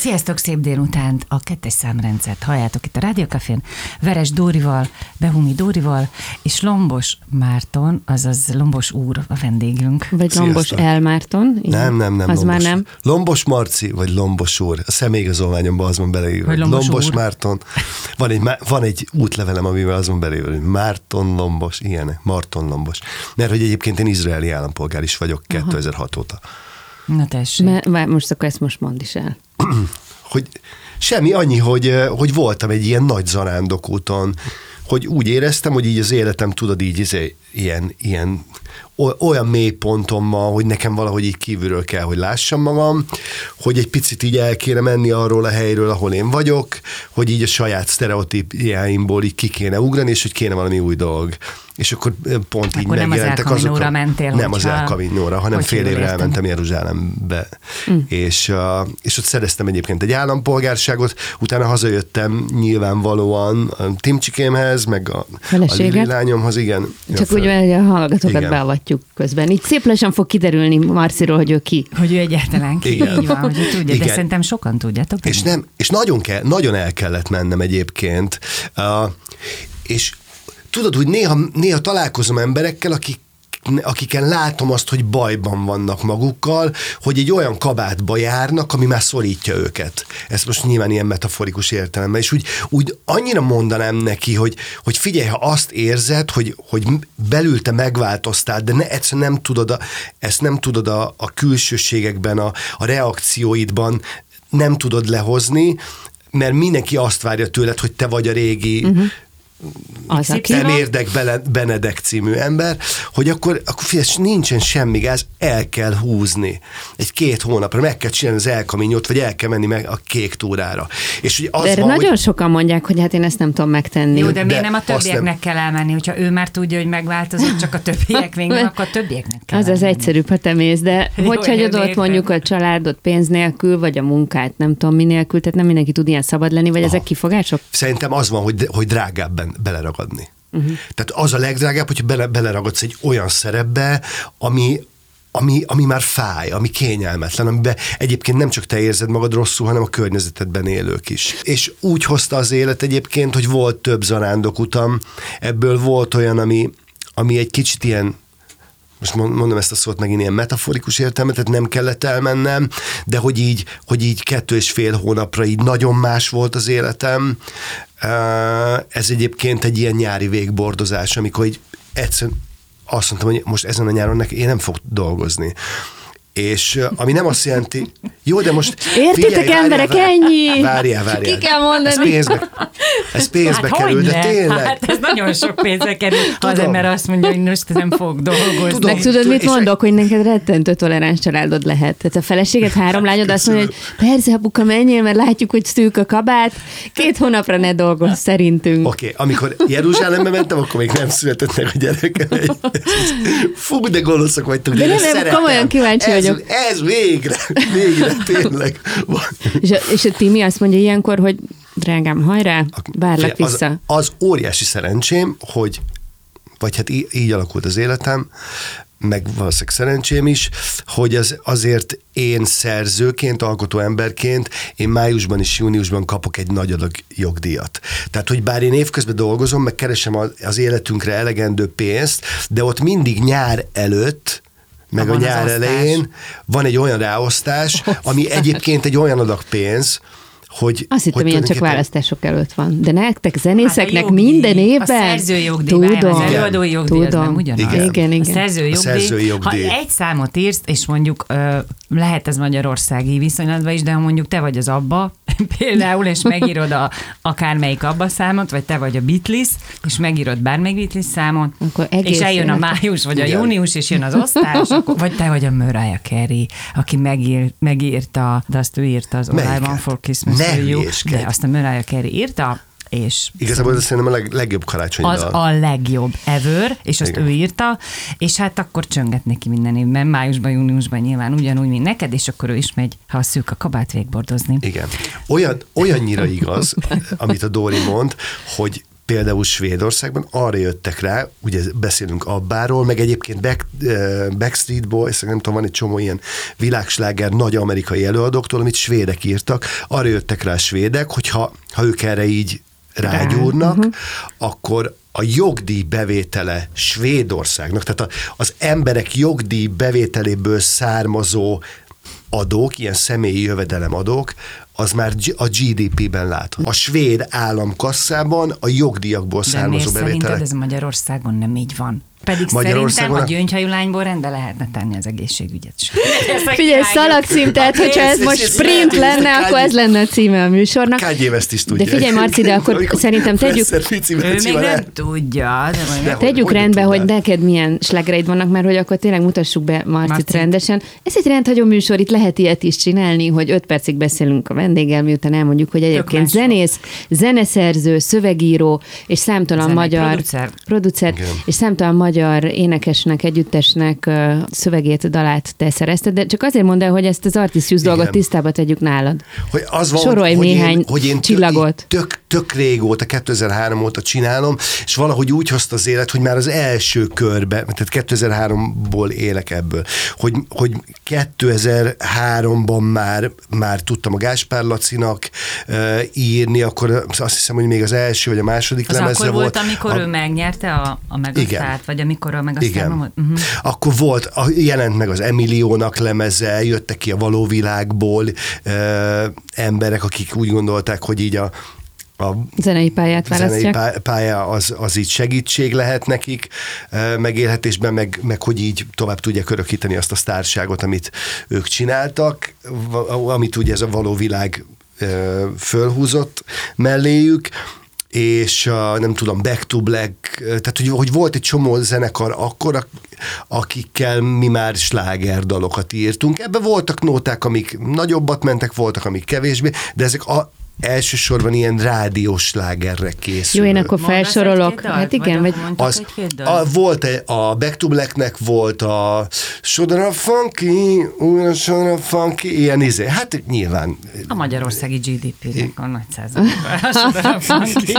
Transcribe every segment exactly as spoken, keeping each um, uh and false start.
Sziasztok, szép délutánt! A kettes számrendszert halljátok itt a Rádió Cafén, Veres Dórival, Behumi Dórival, és Lombos Márton, azaz Lombos úr a vendégünk. Vagy Sziasztok. Lombos El Márton. Nem, nem, nem. Az Lombos. már nem. Lombos Marci, vagy Lombos úr. A személyigazolványomban az van beleírva. Hogy Lombos, Lombos úr. Márton. Van egy, van egy útlevelem, amivel az van beleírva, hogy Márton Lombos, ilyenek, Marton Lombos. Mert hogy egyébként én izraeli állampolgár is vagyok kétezer-hat óta. Na tessék. Me, várj, most akkor ezt most mondd is el. Hogy semmi, annyi, hogy, hogy voltam egy ilyen nagy zarándokúton, hogy úgy éreztem, hogy így az életem, tudod, így izé, ilyen, ilyen olyan mély ponton van, hogy nekem valahogy így kívülről kell, hogy lássam magam, hogy egy picit így el kéne menni arról a helyről, ahol én vagyok, hogy így a saját sztereotípiáimból így ki kéne ugrani, és hogy kéne valami új dolog. És akkor pont akkor így megjelentek azok. Nem az El Caminóra mentél, Nem az El Caminóra, hanem fél évre értem. elmentem Jeruzsálembe. Mm. És, uh, és ott szereztem egyébként egy állampolgárságot, utána hazajöttem nyilvánvalóan a Timcsikémhez, meg a, a Lili lányomhoz, igen. Csak úgy, hogy a hallgatókat igen. beavatjuk közben. Így szép lassan fog kiderülni Marciról, hogy ő ki. Hogy ő egyáltalán ki. Igen. Így van, hogy tudja, igen. de szerintem sokan tudjátok. És, nem, és nagyon, kell, nagyon el kellett mennem egyébként. Uh, és tudod, hogy néha, néha találkozom emberekkel, akik akiken látom azt, hogy bajban vannak magukkal, hogy egy olyan kabátba járnak, ami már szorítja őket. Ez most nyilván ilyen metaforikus értelemben. És úgy, úgy annyira mondanám neki, hogy, hogy figyelj, ha azt érzed, hogy, hogy belül te megváltoztál, de ne, egyszerűen nem tudod a, ezt nem tudod a, a külsőségekben, a, a reakcióidban nem tudod lehozni, mert mindenki azt várja tőled, hogy te vagy a régi uh-huh. Az, nem érdek Benedek című ember, hogy akkor, akkor figyelj, nincsen semmi gáz, el kell húzni. Egy két hónapra meg kell csinálni az El Camino-t, vagy el kell menni meg a kék túrára. És hogy az de erre van, nagyon hogy... sokan mondják, hogy hát én ezt nem tudom megtenni. Jó, de miért de nem a többieknek nem... kell elmenni? Hogyha ő már tudja, hogy megváltozott, csak a többiek még nem, akkor a többieknek kell Az elmenni. az egyszerűbb, ha te mész, de Jó, hogy hagyod ott mondjuk a családot pénz nélkül, vagy a munkát, nem tudom mi nélkül, tehát nem mindenki tud ilyen szabad lenni, vagy Aha. ezek kifogások? Szerintem az van, hogy, hogy drágábben beleragadni. Uh-huh. Tehát az a legdrágább, hogyha bele, beleragadsz egy olyan szerepbe, ami, ami, ami már fáj, ami kényelmetlen, amiben egyébként nem csak te érzed magad rosszul, hanem a környezetedben élők is. És úgy hozta az élet egyébként, hogy volt több zarándokutam, ebből volt olyan, ami, ami egy kicsit ilyen, most mondom ezt a szót megint ilyen metaforikus értelmet, tehát nem kellett elmennem, de hogy így, hogy így kettő és fél hónapra így nagyon más volt az életem. Ez egyébként egy ilyen nyári végbordozás, amikor így egyszerűen azt mondtam, hogy most ezen a nyáron én nem fog dolgozni. És ami nem azt jelenti, jó, de most... Értitek, figyelj, emberek, várjál, ennyi! Várjál, várjál. Ki kell mondani? Ez pénzbe, ez pénzbe hát kerül, de tényleg. Hát ez nagyon sok pénzbe kerül, ha az ember azt mondja, hogy most nem fog dolgozni. Tudom, meg tudod, mit mondok, hogy neked rettentő toleráns családod lehet. Tehát a feleséged, három lányod azt mondja, hogy persze, apuka, menjél, mert látjuk, hogy szűk a kabát, két hónapra ne dolgozz, szerintünk. Oké, okay, amikor Jeruzsálembe mentem, akkor még nem született meg a gyerekem. Fú, de gonoszak vagytok, de, de nem, nem komolyan kíváncsi ez, vagyok. Ez végre, végre, tényleg. és, a, és a Timi azt mondja ilyenkor, hogy drágám, hajrá, várlak az, vissza. Az óriási szerencsém, hogy, vagy hát így, így alakult az életem, meg valószínűleg szerencsém is, hogy az, azért én szerzőként, alkotó emberként én májusban és júniusban kapok egy nagy adag jogdíjat. Tehát, hogy bár én évközben dolgozom, meg keresem az életünkre elegendő pénzt, de ott mindig nyár előtt meg a nyár elején van egy olyan ráosztás, ami egyébként egy olyan adag pénz, hogy... Azt hittem, ilyen csak választások előtt van. De nektek, zenészeknek hát minden évben... A szerzőjogdíj, tudom, az előadói jogdíj, tudom, az nem ugyanaz. Igen, igen. igen. A szerzőjogdíj, a szerzőjogdíj. Ha egy számot írsz, és mondjuk ö, lehet ez magyarországi viszonylatban is, de ha mondjuk te vagy az Abba, például, és megírod a, akármelyik Abba számot, vagy te vagy a Beatles, és megírod bármelyik Beatles számot, és eljön a május, vagy a június, és jön az osztás, akkor, vagy te vagy a Mariah Carey, aki megír, megírta, de azt ő írta az All I Want for Christmas to You, de azt a Mariah Carey írta, és igazából ez szerintem a leg, legjobb karácsonyi az dal. a legjobb ever, és azt Igen. ő írta, és hát akkor csönget neki minden évben, májusban, júniusban nyilván ugyanúgy, mint neked, és akkor ő is megy, ha szűk a kabát, végbordozni. Igen. Olyan, olyannyira igaz, amit a Dóri mond, hogy például Svédországban arra jöttek rá, ugye beszélünk Abbáról, meg egyébként Back, uh, Backstreet Boys, nem tudom, van egy csomó ilyen világsláger nagy amerikai előadóktól, amit svédek írtak, arra jöttek rá a svédek, hogyha ha ők erre így rágyúrnak, uh-huh. akkor a jogdíj bevétele Svédországnak, tehát a, az emberek jogdíj bevételéből származó adók, ilyen személyi jövedelemadók, az már a gé dé pé-ben látható. A svéd államkasszában a jogdíjakból származó bevételek. De szerinted ez Magyarországon nem így van? Pedig szerintem a gyöngyhajú lányból rendbe lehetne tenni az egészségügyet. Figyelj, szalagcím, tehát hogyha ez most sprint lenne, akkor ez lenne a címe a műsornak. Kágyév ezt is tudja. De figyelj, Marci, de akkor szerintem tegyük... Ő még nem tudja. Tegyük rendbe, hogy neked milyen slágereid vannak, mert hogy akkor tényleg mutassuk be Marcit rendesen. Ez egy rendhagyó műsor, itt lehet ilyet is csinálni, hogy öt percig beszélünk a vendéggel, miután elmondjuk, hogy egyébként zenész, zeneszerző, szövegíró, és számtalan magyar producer, és számtalan magyar énekesnek, együttesnek szövegét, dalát te szerezted, de csak azért mondd el, hogy ezt az Artisius dolgot tisztába tegyük nálad. Hogy az van, sorolj hogy néhány én, hogy én csillagot. Tök, tök, tök régóta, kétezer-három óta csinálom, és valahogy úgy hozta az élet, hogy már az első körbe, tehát kétezer-háromból élek ebből, hogy, hogy kétezer-háromban már, már tudtam a Gáspár Lacinak uh, írni, akkor azt hiszem, hogy még az első vagy a második az lemeze akkor volt. volt, amikor a, ő megnyerte a, a Megasztárt, vagy amikor a Megasztárt volt? Uh-huh. Akkor volt, jelent meg az Emiliónak lemeze, jöttek ki a való világból uh, emberek, akik úgy gondolták, hogy így a a zenei pályát választják. Zenei pálya az, az így segítség lehet nekik megélhetésben, meg, meg hogy így tovább tudják örökíteni azt a sztárságot, amit ők csináltak, amit ugye ez a való világ fölhúzott melléjük, és uh, nem tudom, Back to Black, tehát hogy, hogy volt egy csomó zenekar akkor, akikkel mi már slágerdalokat írtunk. Ebben voltak nóták, amik nagyobbat mentek, voltak, amik kevésbé, de ezek a elsősorban ilyen rádiós slágerre készül. Jó, én akkor felsorolok. Hát igen, vagy... Az, a, volt a Back to Blacknek volt a Sodara Funky, újra Sodara Funky, ilyen izé. Hát nyilván. A magyarországi gé dé pé-nek a nagy százaléka. A Sodara Funky.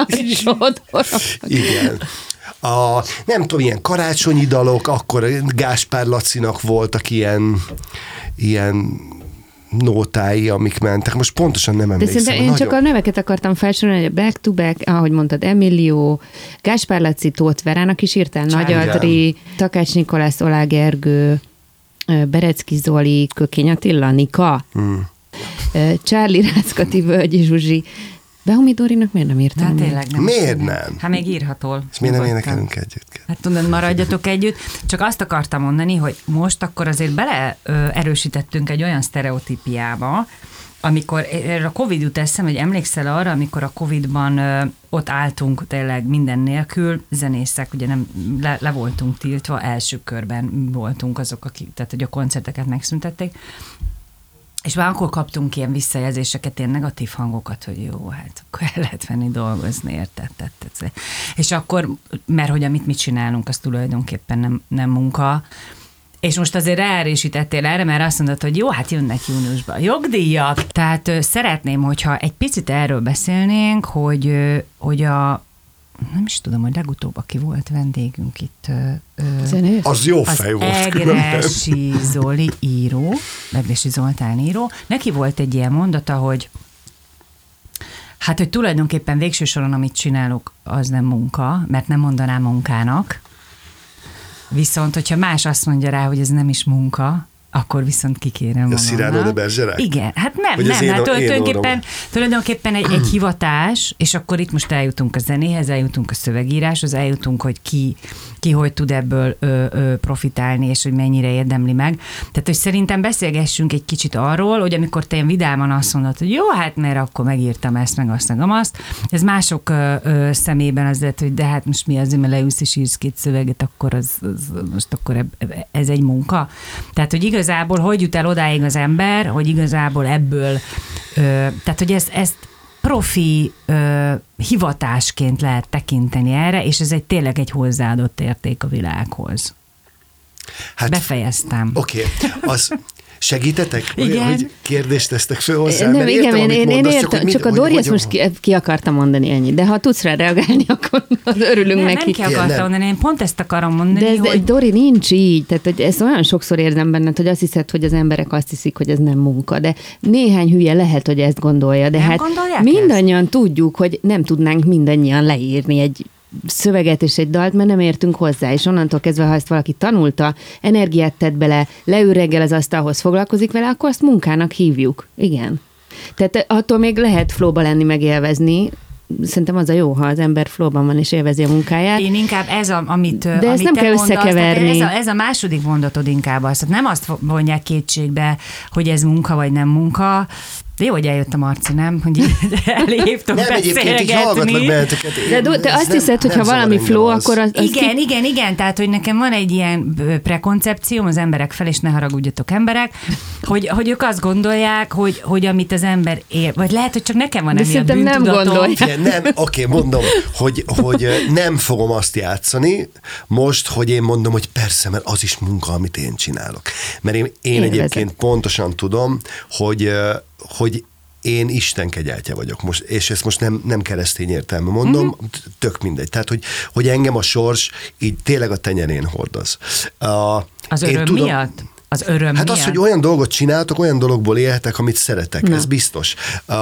Igen. A, nem tudom, ilyen karácsonyi dalok, akkor Gáspár Lacinak voltak ilyen ilyen nótái, amik mentek. Most pontosan nem emlékszem. De szerintem én nagyon... csak a neveket akartam felsorolni, hogy a Back to Back, ahogy mondtad, Emilio, Gáspár Laci, Tóth Verának is írtál, Nagy Adri, Takács Nikolász, Olá Gergő, Berecki Zoli, Kökény Attila, Nika, hmm. Charlie Ráckati, Völgyi Zsuzsi. Behumi Dórinak miért nem írtam? Hát tényleg nem. Miért nem? Hát még írhatol. És miért nem énekelünk együtt? Hát tudod, maradjatok együtt. Csak azt akartam mondani, hogy most akkor azért bele ö, erősítettünk egy olyan sztereotípiába, amikor a Covid jut eszem, hogy emlékszel arra, amikor a Covidban ö, ott álltunk tényleg minden nélkül, zenészek, ugye nem le, le voltunk tiltva, első körben voltunk azok, akik, tehát hogy a koncerteket megszüntették, és már akkor kaptunk ilyen visszajelzéseket, ilyen negatív hangokat, hogy jó, hát akkor el lehet venni dolgozni, érted? És akkor, mert hogy amit mi csinálunk, az tulajdonképpen nem, nem munka. És most azért ráerősítettél erre, mert azt mondod, hogy jó, hát jönnek júniusban jogdíjak. Tehát ö, szeretném, hogyha egy picit erről beszélnénk, hogy, ö, hogy a nem is tudom, hogy legutóbb, aki volt vendégünk itt. Zenész? Az jó az fej volt. Egressy Zoli író, Egressy Zoltán író. Neki volt egy ilyen mondata, hogy hát, hogy tulajdonképpen végső soron, amit csinálok, az nem munka, mert nem mondanám munkának. Viszont, hogyha más azt mondja rá, hogy ez nem is munka, akkor viszont kikérem magamnak. A Cyrano de Bergerac? Igen, hát nem, hogy nem, én, hát tulajdonképpen, én tulajdonképpen egy, egy hivatás, és akkor itt most eljutunk a zenéhez, eljutunk a szövegíráshoz, eljutunk, hogy ki, ki hogy tud ebből ö, ö, profitálni, és hogy mennyire érdemli meg. Tehát, hogy szerintem beszélgessünk egy kicsit arról, hogy amikor te ilyen vidáman azt mondod, hogy jó, hát mert akkor megírtam ezt, meg azt, meg azt, ez mások ö, ö, szemében az lett, hogy de hát most mi az, hogy leülsz és írsz két szöveget, akkor az, az, most akkor ez egy munka. Tehát, hogy igaz, igazából hogy jut el odáig az ember, hogy igazából ebből, ö, tehát hogy ezt, ezt profi ö, hivatásként lehet tekinteni erre, és ez egy tényleg egy hozzáadott érték a világhoz. Hát, befejeztem. Oké, okay. az Segítetek? Igen. Hogy kérdést tesztek föl hozzá? Nem, igen, értem, én, én, én mondasz, értem, csak, mit, csak a hogy, Dori hogy, ezt most ki, ki akarta mondani ennyi, de ha tudsz rá reagálni, akkor örülünk nem, neki. Nem ki akarta nem. mondani, én pont ezt akarom mondani, De ez, hogy... Dori, nincs így, tehát hogy ezt olyan sokszor érzem benned, hogy azt hiszed, hogy az emberek azt hiszik, hogy ez nem munka, de néhány hülye lehet, hogy ezt gondolja, de Nem hát gondolják mindannyian ezt? Tudjuk, hogy nem tudnánk mindannyian leírni egy szöveget és egy dalt, mert nem értünk hozzá, és onnantól kezdve, ha ezt valaki tanulta, energiát tett bele, leül reggel az asztalhoz, foglalkozik vele, akkor azt munkának hívjuk. Igen. Tehát attól még lehet flowba lenni, megélvezni. Szerintem az a jó, ha az ember flowban van és élvezi a munkáját. Én inkább ez, a, amit De amit ezt nem te kell mondasz, összekeverni. Ez a, ez a második mondatod inkább az. Tehát nem azt vonják kétségbe, hogy ez munka vagy nem munka. De jó, hogy eljött a Marci, nem? Hogy elhívtunk nem, egyébként így hallgatlak benneteket. De do- te azt hiszed, hogy ha valami flow, az. akkor az, az Igen, ki... igen, igen, tehát, hogy nekem van egy ilyen prekoncepcióm az emberek fel, és ne haragudjatok emberek, hogy, hogy ők azt gondolják, hogy, hogy amit az ember ér, vagy lehet, hogy csak nekem van emiatt bűntudatom. nem gondolják. Nem, oké, okay, mondom, hogy, hogy nem fogom azt játszani most, hogy én mondom, hogy persze, mert az is munka, amit én csinálok. Mert én, én egyébként pontosan tudom, hogy hogy én Isten kegyeltje vagyok most, és ezt most nem, nem keresztény értelme mondom, uh-huh. tök mindegy. Tehát, hogy, hogy engem a sors így tényleg a tenyerén hordoz. Uh, az öröm tudom, miatt? Az öröm Hát miatt? az, hogy olyan dolgot csináltok, olyan dologból élhetek, amit szeretek, Na. ez biztos. Uh,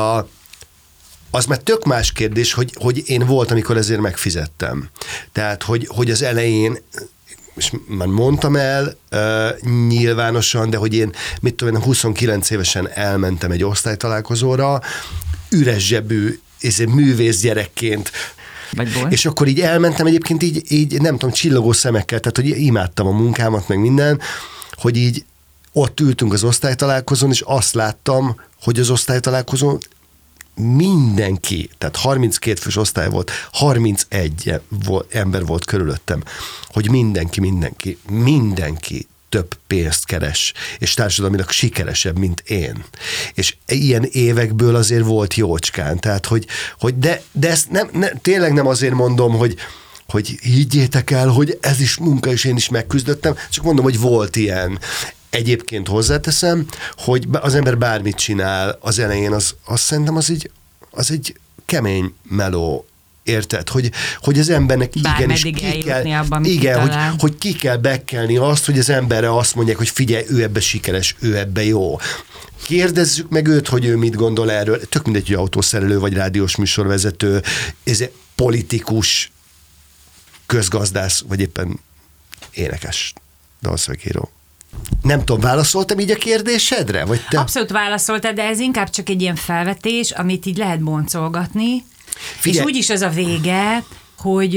az már tök más kérdés, hogy, hogy én volt, amikor ezért megfizettem. Tehát, hogy, hogy az elején és már mondtam el uh, nyilvánosan, de hogy én, mit tudom én, huszonkilenc évesen elmentem egy osztálytalálkozóra, üres zsebű, művész gyerekként, és akkor így elmentem egyébként így, így, nem tudom, csillogó szemekkel, tehát hogy imádtam a munkámat, meg minden, hogy így ott ültünk az osztálytalálkozón, és azt láttam, hogy az osztálytalálkozón mindenki, tehát harminckét fős osztály volt, harmincegy ember volt körülöttem, hogy mindenki, mindenki, mindenki több pénzt keres, és társadalmilag sikeresebb, mint én. És ilyen évekből azért volt jócskán, tehát hogy, hogy de, de ezt nem, ne, tényleg nem azért mondom, hogy hogy higgyétek el, hogy ez is munka, és én is megküzdöttem, csak mondom, hogy volt ilyen. Egyébként hozzáteszem, hogy az ember bármit csinál az elején, az, az szerintem az egy, az egy kemény meló, érted? Hogy, hogy az embernek igenis ki kell, abban, igen, hogy, hogy ki kell bekkelni azt, hogy az emberre azt mondják, hogy figyelj, ő ebbe sikeres, ő ebbe jó. Kérdezzük meg őt, hogy ő mit gondol erről. Tök mindegy, hogy autószerelő, vagy rádiós műsorvezető, ez politikus, közgazdász, vagy éppen énekes, dalszövegíró. Nem tudom, válaszoltam így a kérdésedre? Vagy te? Abszolút válaszoltad, de ez inkább csak egy ilyen felvetés, amit így lehet boncolgatni, Figyelj. És úgyis az a vége, hogy,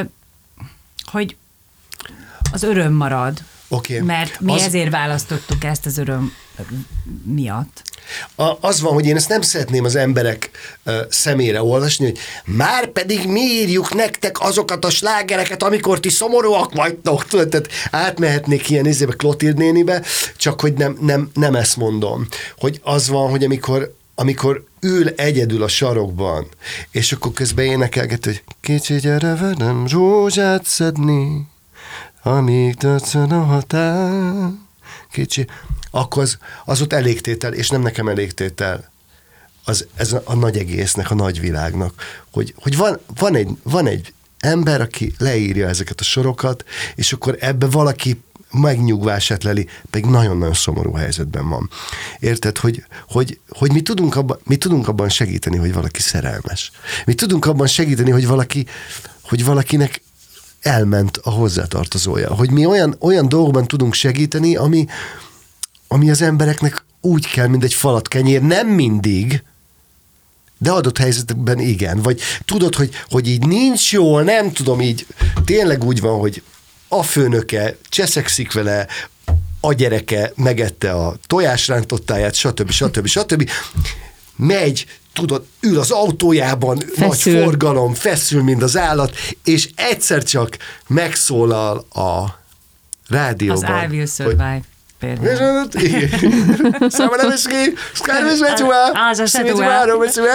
hogy az öröm marad. Okay. Mert mi az... ezért választottuk ezt az öröm miatt. A, az van, hogy én ezt nem szeretném az emberek uh, szemére olvasni, hogy már pedig mi írjuk nektek azokat a slágereket, amikor ti szomorúak vagytok. Tehát átmehetnék ilyen izébe Klotild nénibe, csak hogy nem, nem, nem ezt mondom. Hogy az van, hogy amikor, amikor ül egyedül a sarokban, és akkor közben énekelget, hogy kicsi gyere velem rózsát szedni, amíg döcön a határ, kicsi, akkor az, az ott elégtétel, és nem nekem elégtétel. Az, ez a, a nagy egésznek, a nagy világnak, hogy, hogy van, van, egy, van egy ember, aki leírja ezeket a sorokat, és akkor ebbe valaki megnyugvását leli, pedig nagyon-nagyon szomorú helyzetben van. Érted, hogy, hogy, hogy mi, tudunk abban, mi tudunk abban segíteni, hogy valaki szerelmes. Mi tudunk abban segíteni, hogy valaki, hogy valakinek elment a hozzátartozója. Hogy mi olyan, olyan dolgokban tudunk segíteni, ami, ami az embereknek úgy kell, mint egy falat kenyér, nem mindig, de adott helyzetekben igen. Vagy tudod, hogy, hogy így nincs jól, nem tudom, így tényleg úgy van, hogy a főnöke cseszekszik vele, a gyereke megette a tojásrántottáját, stb. stb. stb. Megy, tudod, ül az autójában, feszül. Nagy forgalom, feszül, mint az állat, és egyszer csak megszólal a rádióban. Az I Will Survive. például. Szóval nem is ki, szkárves vecsúvá, az a szímítvá,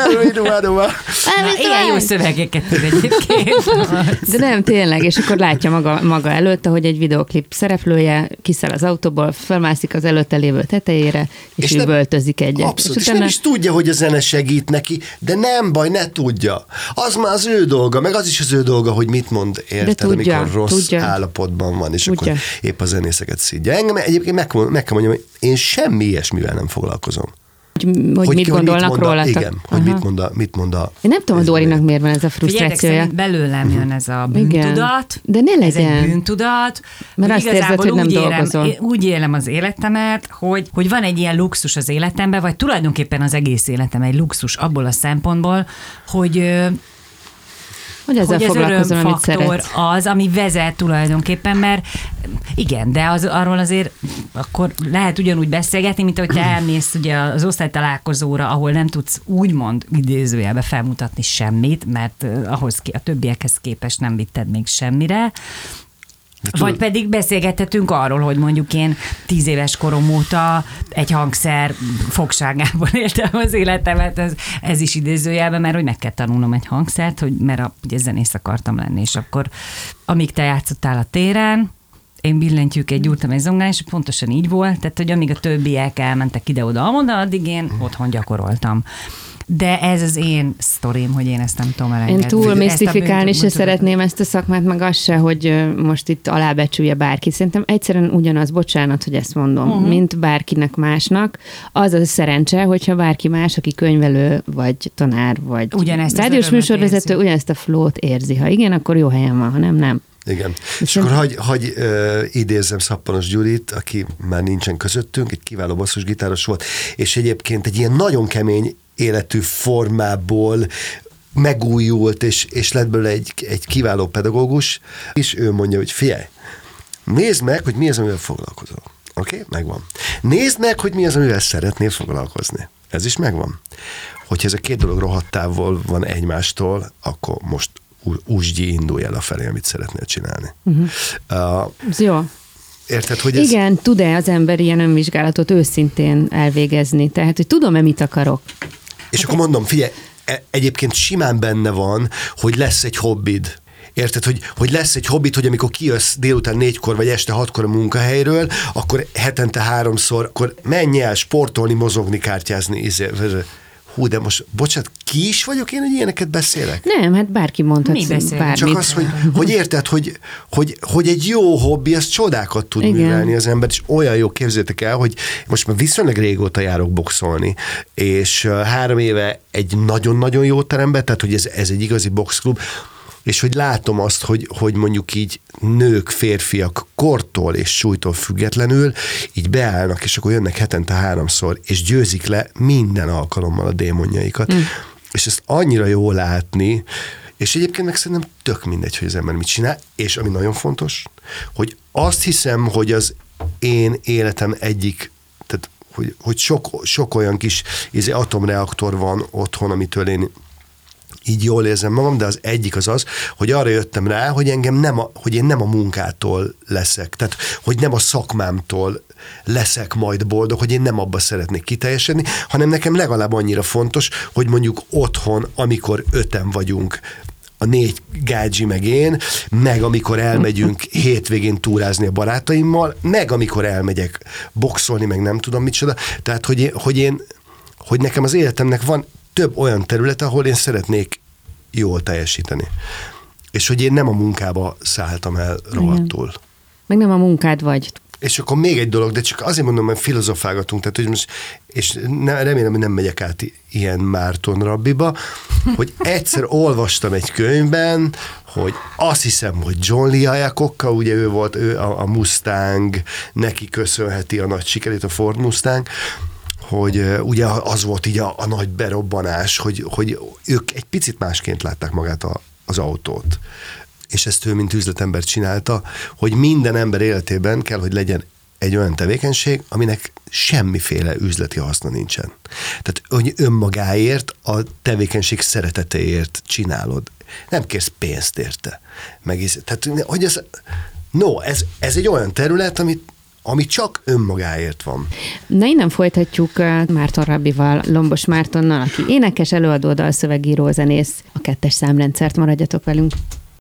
ilyen jó szövegeket tud egyébként. De nem, tényleg, és akkor látja maga, maga előtt, hogy egy videoklip szereplője kiszáll az autóból, felmászik az előtte lévő tetejére, és, és üvöltözik egyet. Abszolút, és, és utána... nem is tudja, hogy a zene segít neki, de nem baj, ne tudja. Az már az ő dolga, meg az is az ő dolga, hogy mit mond, érted, tudja, amikor rossz tudja. állapotban van, és tudja. Akkor épp a zenészeket szidja. Engem egyébként meg, meg kell mondjam, hogy én semmi ilyesmivel nem foglalkozom. Hogy, hogy mit gondolnak hogy rólatok. Igen, hogy mit mond, a, mit mond a... Én nem tudom, a Dórinak miért van ez a frusztrációja. Belőlem jön ez a bűntudat. De ne legyen. Ez egy bűntudat. Mert azt érzed, hogy nem úgy dolgozol. Élem, úgy élem az életemet, hogy, hogy van egy ilyen luxus az életemben, vagy tulajdonképpen az egész életem egy luxus abból a szempontból, hogy... Hogy ezzel hogy foglalkozol, amit szeretsz. Az, ami vezet tulajdonképpen, mert igen, de az, arról azért akkor lehet ugyanúgy beszélgetni, mint ahogy te elmész ugye az osztálytalálkozóra, ahol nem tudsz úgymond idézőjelbe felmutatni semmit, mert ahhoz a többiekhez képest nem vitted még semmire. Vagy pedig beszélgethetünk arról, hogy mondjuk én tíz éves korom óta egy hangszer fogságában éltem az életemet, ez, ez is idézőjelben, mert hogy meg kell tanulnom egy hangszert, hogy, mert a, ugye zenész akartam lenni, és akkor amíg te játszottál a téren, én billentyűket gyúrtam egy zongán, és pontosan így volt, tehát hogy amíg a többiek elmentek ide-oda, addig én otthon gyakoroltam. De ez az én sztorim, hogy én ezt nem tudom elengedni. Én túl misztifikálni se szeretném ezt a szakmát, meg az se, hogy most itt alábecsülje bárki. Szerintem egyszerűen ugyanaz, bocsánat, hogy ezt mondom, uh-huh. mint bárkinek másnak. Az a szerencse, hogyha bárki más, aki könyvelő, vagy tanár, vagy ugyanezt rádiós műsorvezető, ugyanezt a flót érzi. Ha igen, akkor jó helyen van, ha nem, nem. Igen. És akkor hagy, hagy uh, idézzem Szappanos Gyurit, aki már nincsen közöttünk, egy kiváló basszusgitáros volt, és egyébként egy ilyen nagyon kemény életű formából megújult, és, és lett belőle egy, egy kiváló pedagógus, és ő mondja, hogy figyelj, nézd meg, hogy mi az, amivel foglalkozol. Oké? Okay? Megvan. Nézd meg, hogy mi az, amivel szeretnél foglalkozni. Ez is megvan. Hogyha ez a két dolog rohadt távol van egymástól, akkor most úsgyi indulj el a felé, amit szeretnél csinálni. Uh-huh. Uh, ez jó. Érted, hogy ez... Igen, tud-e az ember ilyen önvizsgálatot őszintén elvégezni? Tehát, hogy tudom-e, mit akarok? És hát akkor mondom, figyelj, egyébként simán benne van, hogy lesz egy hobbid. Érted, hogy, hogy lesz egy hobbit, hogy amikor kijössz délután négykor vagy este hatkor a munkahelyről, akkor hetente háromszor, akkor menj el sportolni, mozogni, kártyázni, izé, hú, de most, bocsánat, ki is vagyok én, hogy ilyeneket beszélek? Nem, hát bárki mondhat bármit. Csak az, hogy, hogy érted, hogy, hogy, hogy egy jó hobbi, az csodákat tud igen. művelni az ember, és olyan jó, képzeljétek el, hogy most már viszonylag régóta járok boxolni, és három éve egy nagyon-nagyon jó teremben, tehát hogy ez, ez egy igazi boxklub, és hogy látom azt, hogy, hogy mondjuk így nők, férfiak kortól és súlytól függetlenül így beállnak, és akkor jönnek hetente háromszor, és győzik le minden alkalommal a démonjaikat. Mm. És ezt annyira jó látni, és egyébként meg szerintem tök mindegy, hogy az ember mit csinál, és ami nagyon fontos, hogy azt hiszem, hogy az én életem egyik, tehát hogy, hogy sok, sok olyan kis izé, atomreaktor van otthon, amitől én így jól érzem magam, de az egyik az az, hogy arra jöttem rá, hogy engem nem a, hogy én nem a munkától leszek, tehát hogy nem a szakmámtól leszek majd boldog, hogy én nem abba szeretnék kiteljesedni, hanem nekem legalább annyira fontos, hogy mondjuk otthon, amikor öten vagyunk, a négy gádzsi meg én, meg amikor elmegyünk hétvégén túrázni a barátaimmal, meg amikor elmegyek boxolni, meg nem tudom micsoda, tehát hogy én, hogy én hogy nekem az életemnek van több olyan terület, ahol én szeretnék jól teljesíteni. És hogy én nem a munkába szálltam el rohadtul. Meg nem a munkád vagy. És akkor még egy dolog, de csak azért mondom, hogy filozofálgatunk, tehát hogy most, és ne, remélem, hogy nem megyek át ilyen Márton rabbiba, hogy egyszer olvastam egy könyvben, hogy azt hiszem, hogy John Lee Iacocca, ugye ő volt, ő a, a Mustang, neki köszönheti a nagy sikerét, a Ford Mustang, hogy uh, ugye az volt így a, a nagy berobbanás, hogy, hogy ők egy picit másként látták magát a, az autót. És ezt ő, mint üzletember csinálta, hogy minden ember életében kell, hogy legyen egy olyan tevékenység, aminek semmiféle üzleti haszna nincsen. Tehát, hogy önmagáért, a tevékenység szeretetéért csinálod. Nem kérsz pénzt érte. Meg is, tehát, hogy ez, no, ez, ez egy olyan terület, amit ami csak önmagáért van. Na innen folytatjuk Márton Rabbival, Lombos Mártonnal, aki énekes, előadó, dalszövegíró, zenész, a Kettes Számrendszert. Maradjatok velünk.